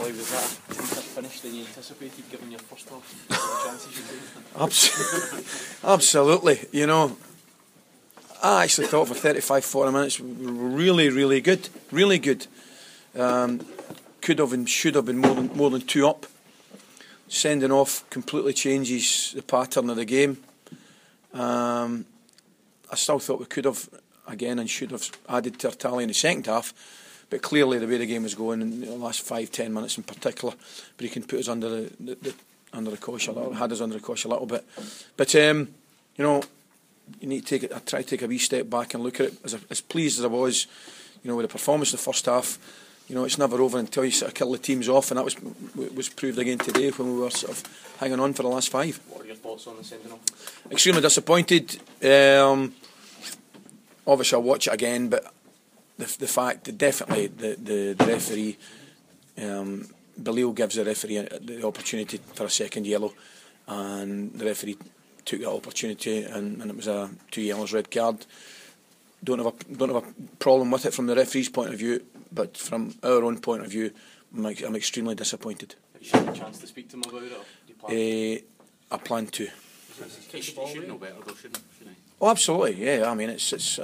Billy, was that a tighter finish than you anticipated, given your first half chances you took? Absolutely. You know, I actually thought for 35-40 minutes we were really, really good. Really good. Could have and should have been more than 2 up. Sending off completely changes the pattern of the game. I still thought we could have, again, and should have added to our tally in the second half. But clearly, the way the game was going in the last 5-10 minutes in particular, but he can put us under the cosh a little, had us under the cosh a little bit. But you know, you need to I try to take a wee step back and look at it. As pleased as I was, you know, with the performance in the first half, you know, it's never over until you sort of kill the teams off, and that was proved again today when we were sort of hanging on for the last 5. What are your thoughts on the sending off? Extremely disappointed. Obviously, I'll watch it again, but the fact that definitely the referee, Belial gives the referee the opportunity for a second yellow, and the referee took that opportunity, and it was a 2 yellows, red card. Don't have a problem with it from the referee's point of view, but from our own point of view, I'm extremely disappointed. Have you had a chance to speak to him about it, or do you plan I plan to. He should know better, though, shouldn't he? Oh, absolutely, yeah. I mean, it's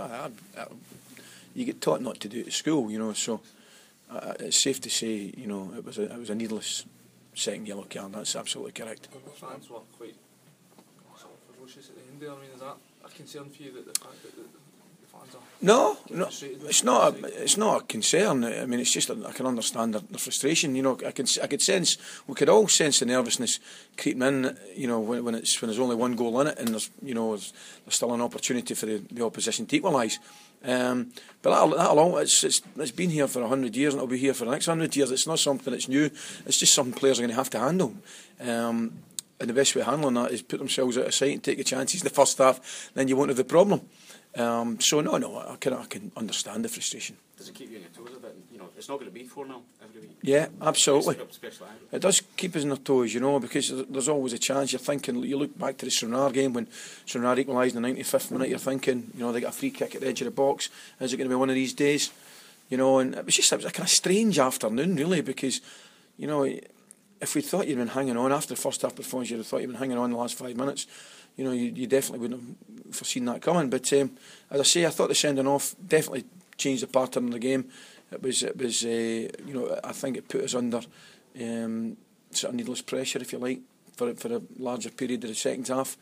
you get taught not to do it at school, you know. So it's safe to say, you know, it was a needless second yellow card. That's absolutely correct. The fans were quite sort of ferocious at the end there. I mean, is that a concern for you, that the fact that the fans are? No, it's not a concern. I mean, it's just that I can understand the frustration. You know, I could sense, we could all sense the nervousness creeping in. You know, when there's only 1 goal in it, and there's still an opportunity for the opposition to equalise. But it's been here for 100 years, and it'll be here for the next 100 years. It's not something that's new. It's just something players are going to have to handle. And the best way of handling that is put themselves out of sight and take the chances in the first half. Then you won't have the problem. So no, I can understand the frustration. Does it keep you on your toes a bit? You know, it's not going to be 4-0 every week. Yeah, absolutely. It does keep us on our toes, you know, because there's always a chance. You're thinking, you look back to the Stranraer game when Stranraer equalised in the 95th minute. You're thinking, you know, they got a free kick at the edge of the box. Is it going to be one of these days? You know, and it was a kind of strange afternoon, really, because, you know, if we thought you'd been hanging on after the first half performance, you'd have thought you'd been hanging on the last 5 minutes. You know, you definitely wouldn't have foreseen that coming. But as I say, I thought the sending off definitely changed the pattern of the game. It was you know, I think it put us under sort of needless pressure, if you like, for a larger period of the second half.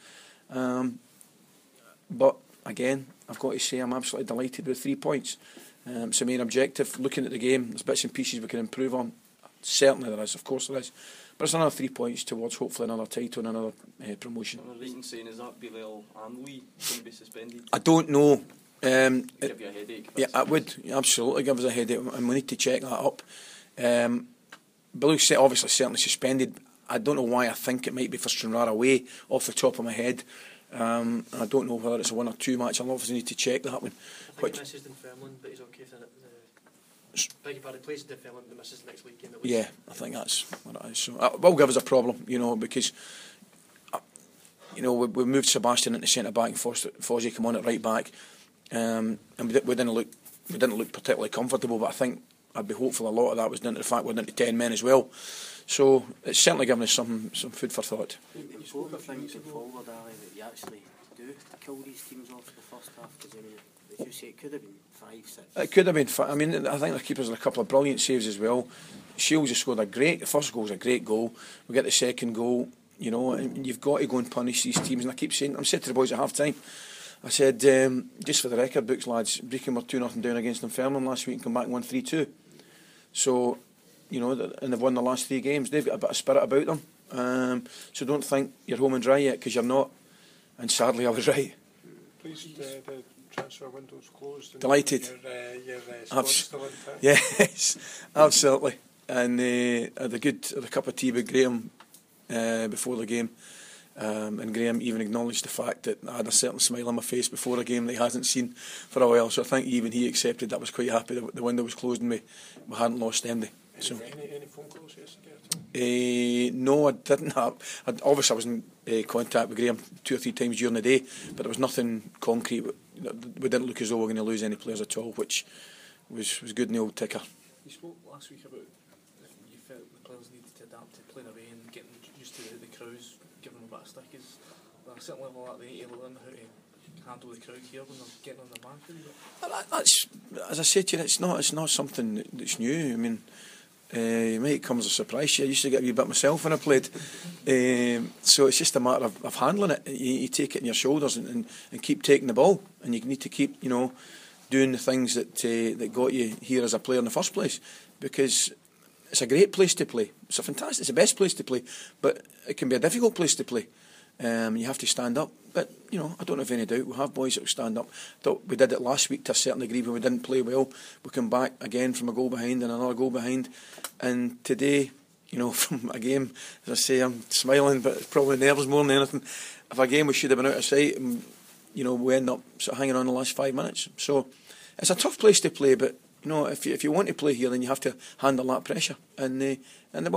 But again, I've got to say I'm absolutely delighted with 3 points. It's the main objective. Looking at the game, there's bits and pieces we can improve on. Certainly there is, of course there is. But it's another 3 points towards hopefully another title and another promotion. Well, the reason saying is that Bilal and Lee going to be suspended? I don't know. Give you a headache? Yeah, it would absolutely give us a headache, and we need to check that up. Billy's obviously certainly suspended. I don't know why. I think it might be for Stranraer away, off the top of my head. I don't know whether it's a 1 or 2 match. I'll obviously need to check that one. I think he misses Dunfermline, but he's okay for beg your pardon, he plays Dunfermline, but misses the next week game. Yeah, I think that's what it is. So it will give us a problem, you know, because you know we moved Sebastian into centre back and Fozzie come on at right back, and we didn't look particularly comfortable. But I think I'd be hopeful a lot of that was down to the fact we're down to 10 men as well. So it's certainly given us some food for thought. You spoke of things going forward, Ali, that you actually do to kill these teams off in the first half, because I mean, as you say, it could have been 5, 6. It could have been. I mean, I think the keepers had a couple of brilliant saves as well. Shields has scored the first goal was a great goal. We get the second goal, you know, and you've got to go and punish these teams. And I keep saying, I'm saying to the boys at half time, I said, just for the record books, lads, Brecon were 2-0 down against Dunfermline last week and come back and won 3-2. So, you know, and they've won the last 3 games. They've got a bit of spirit about them. So don't think you're home and dry yet, because you're not. And sadly, I was right. Please, the transfer window's closed. Delighted. Your squad's still intact. Yes, absolutely. And had a cup of tea with Graham before the game. And Graham even acknowledged the fact that I had a certain smile on my face before a game that he hasn't seen for a while. So I think even he accepted that. Was quite happy that the window was closed and we hadn't lost MD. So any phone calls yesterday at all? No, I didn't have. I was in contact with Graham 2 or 3 times during the day, but there was nothing concrete. We didn't look as though we were going to lose any players at all, which was good in the old ticker. You spoke last week about you felt the players players need to adapt to playing away and getting used to the crowds, giving them a bit of stick. Is there a certain level that they need to learn how to handle the crowd here when they're getting on the back? That's, as I said to you, it's not something that's new. I mean, it might come as a surprise to you. I used to get a wee bit myself when I played. So it's just a matter of handling it. You take it in your shoulders and keep taking the ball, and you need to keep, doing the things that got you here as a player in the first place, because it's a great place to play. It's the best place to play, but it can be a difficult place to play. You have to stand up, but I don't have any doubt we'll have boys that will stand up. Thought we did it last week to a certain degree when we didn't play well. We come back again from a goal behind and another goal behind, and today, from a game, as I say, I'm smiling, but it's probably nerves more than anything. If a game we should have been out of sight, and we end up sort of hanging on the last 5 minutes. So it's a tough place to play, but if you want to play here, then you have to handle that pressure, and the